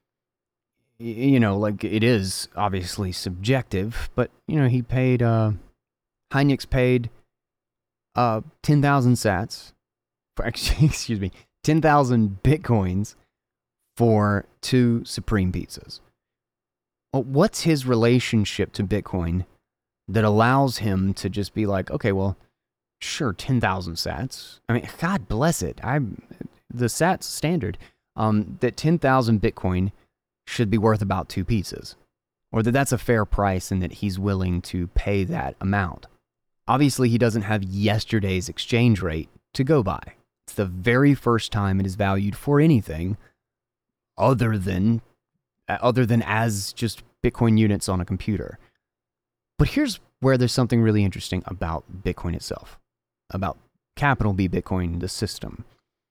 It is obviously subjective, but, he paid, Hynix paid 10,000 sats, for, 10,000 Bitcoins for 2 Supreme pizzas. Well, what's his relationship to Bitcoin that allows him to just be okay, well, sure, 10,000 sats. I mean, God bless it. The sats standard, that 10,000 Bitcoin should be worth about 2 pizzas, or that's a fair price and that he's willing to pay that amount. Obviously, he doesn't have yesterday's exchange rate to go by. It's the very first time it is valued for anything other than as just Bitcoin units on a computer. But here's where there's something really interesting about Bitcoin itself, about capital B Bitcoin, the system,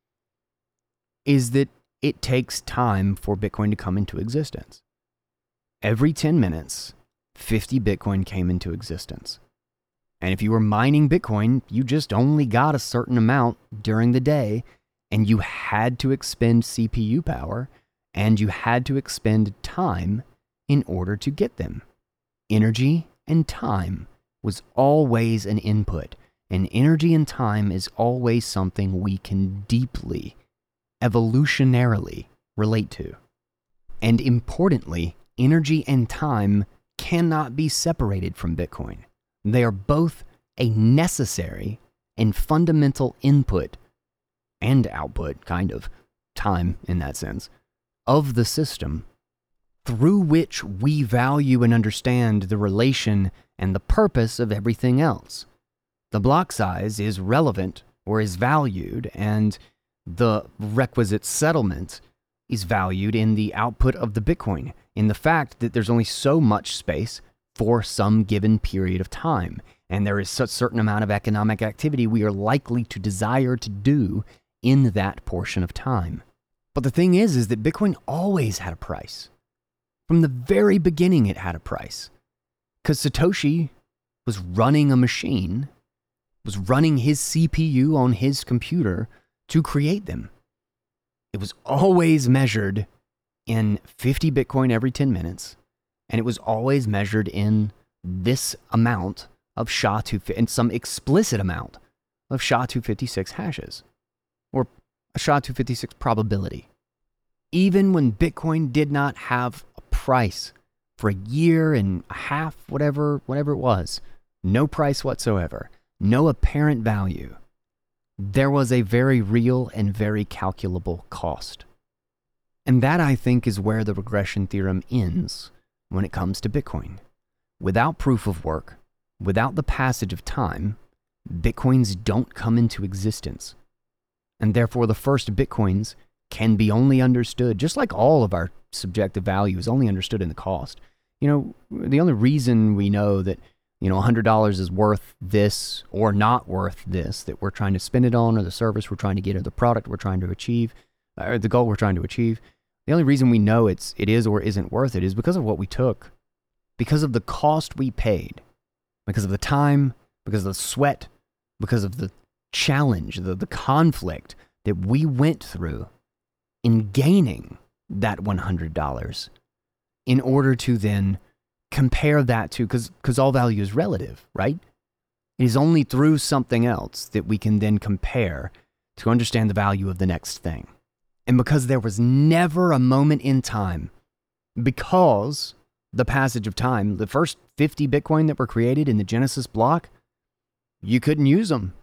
is that it takes time for Bitcoin to come into existence. Every 10 minutes, 50 Bitcoin came into existence. And if you were mining Bitcoin, you just only got a certain amount during the day, and you had to expend CPU power, and you had to expend time in order to get them. Energy and time was always an input, and energy and time is always something we can deeply, evolutionarily relate to. And importantly, energy and time cannot be separated from Bitcoin. They are both a necessary and fundamental input and output, kind of, time in that sense, of the system through which we value and understand the relation and the purpose of everything else. The block size is relevant or is valued, and the requisite settlement is valued in the output of the Bitcoin, in the fact that there's only so much space for some given period of time, and there is such a certain amount of economic activity we are likely to desire to do in that portion of time. But the thing is that Bitcoin always had a price. From the very beginning, it had a price. Because Satoshi was running a machine, was running his CPU on his computer to create them. It was always measured in 50 Bitcoin every 10 minutes, and it was always measured in this amount of SHA-256, and some explicit amount of SHA-256 hashes, or a SHA-256 probability. Even when Bitcoin did not have a price for a year and a half, whatever it was, no price whatsoever, no apparent value, there was a very real and very calculable cost. And that, I think, is where the regression theorem ends when it comes to Bitcoin. Without proof of work, without the passage of time, Bitcoins don't come into existence. And therefore, the first Bitcoins can be only understood, just like all of our subjective value is only understood in the cost. The only reason we know that, $100 is worth this or not worth this, that we're trying to spend it on, or the service we're trying to get, or the product we're trying to achieve, or the goal we're trying to achieve, the only reason we know it is or isn't worth it is because of what we took, because of the cost we paid, because of the time, because of the sweat, because of the challenge, the conflict that we went through in gaining that $100 in order to then compare that to, because all value is relative, right? It is only through something else that we can then compare to understand the value of the next thing. And because there was never a moment in time, because the passage of time, the first 50 Bitcoin that were created in the Genesis block, you couldn't use them.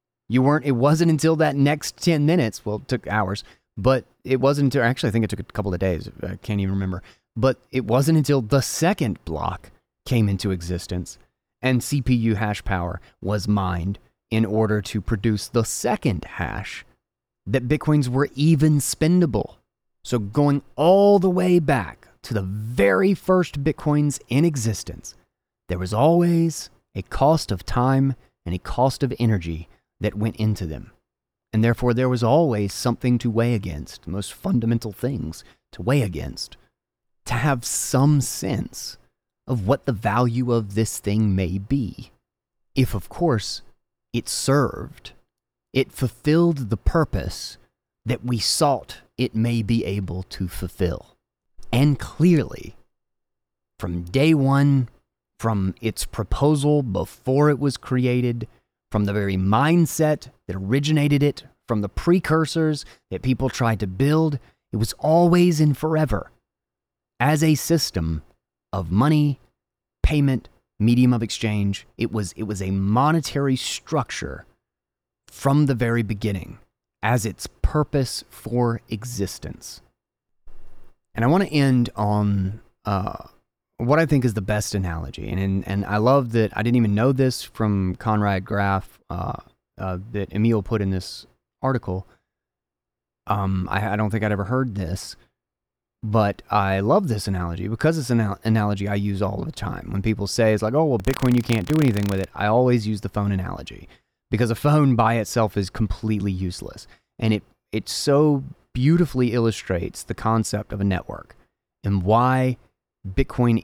It wasn't until that next 10 minutes, well, it took hours, but it wasn't until, actually, I think it took a couple of days. I can't even remember. But it wasn't until the second block came into existence and CPU hash power was mined in order to produce the second hash that Bitcoins were even spendable. So going all the way back to the very first Bitcoins in existence, there was always a cost of time and a cost of energy that went into them. And therefore, there was always something to weigh against, the most fundamental things to weigh against, to have some sense of what the value of this thing may be. If, of course, it fulfilled the purpose that we sought it may be able to fulfill. And clearly, from day one, from its proposal before it was created, from the very mindset that originated it, from the precursors that people tried to build, it was always and forever as a system of money, payment, medium of exchange. It was a monetary structure from the very beginning as its purpose for existence. And I want to end on what I think is the best analogy. And I love that I didn't even know this from Conrad Graf that Emil put in this article. I don't think I'd ever heard this, but I love this analogy because it's an analogy I use all the time. When people say, it's like, oh, well, Bitcoin, you can't do anything with it. I always use the phone analogy because a phone by itself is completely useless. And it so beautifully illustrates the concept of a network and why Bitcoin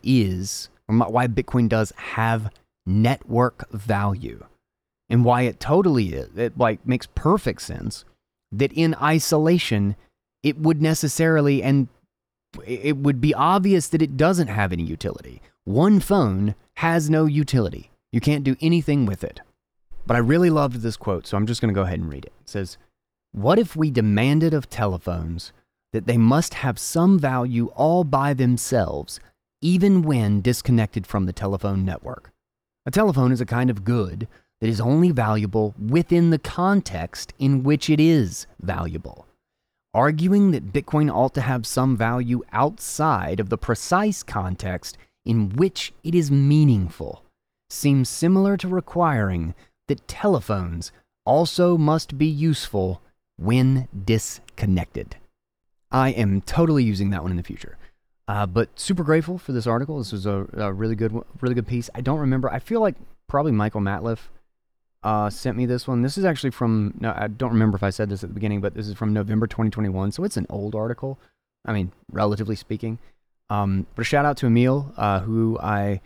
does have network value, and why it totally is. It makes perfect sense that in isolation, it would necessarily, and it would be obvious that it doesn't have any utility. One phone has no utility. You can't do anything with it. But I really loved this quote, so I'm just going to go ahead and read it. It says, "What if we demanded of telephones that they must have some value all by themselves, even when disconnected from the telephone network? A telephone is a kind of good that is only valuable within the context in which it is valuable. Arguing that Bitcoin ought to have some value outside of the precise context in which it is meaningful seems similar to requiring that telephones also must be useful when disconnected." I am totally using that one in the future. But super grateful for this article. This was a really good piece. I don't remember. I feel like probably Michael Matliff sent me this one. This is actually from, no, I don't remember if I said this at the beginning, but this is from November 2021. So it's an old article. I mean, relatively speaking. But a shout out to Emil, who I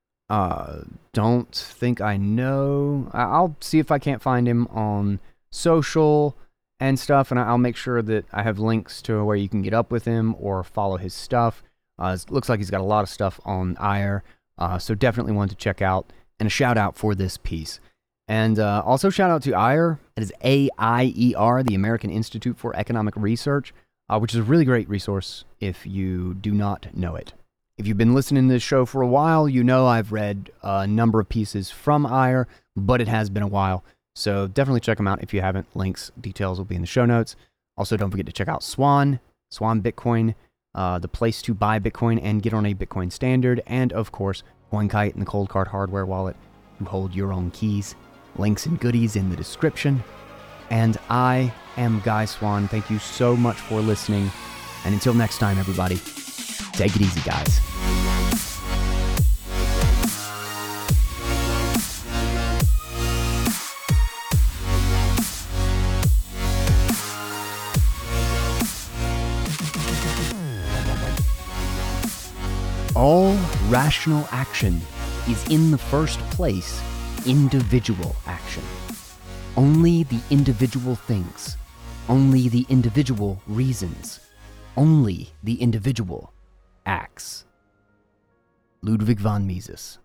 don't think I know. I'll see if I can't find him on social and stuff, and I'll make sure that I have links to where you can get up with him or follow his stuff. It looks like he's got a lot of stuff on Aier, so definitely one to check out. And a shout out for this piece. And also shout out to Aier. It is AIER, the American Institute for Economic Research, which is a really great resource if you do not know it. If you've been listening to this show for a while, you know I've read a number of pieces from Aier, but it has been a while. So definitely check them out if you haven't. Links, details will be in the show notes. Also, don't forget to check out Swan Bitcoin, the place to buy Bitcoin and get on a Bitcoin standard. And of course, CoinKite and the Cold Card hardware wallet to hold your own keys. Links and goodies in the description. And I am Guy Swan. Thank you so much for listening. And until next time, everybody, take it easy, guys. All rational action is in the first place individual action. Only the individual thinks. Only the individual reasons. Only the individual acts. Ludwig von Mises.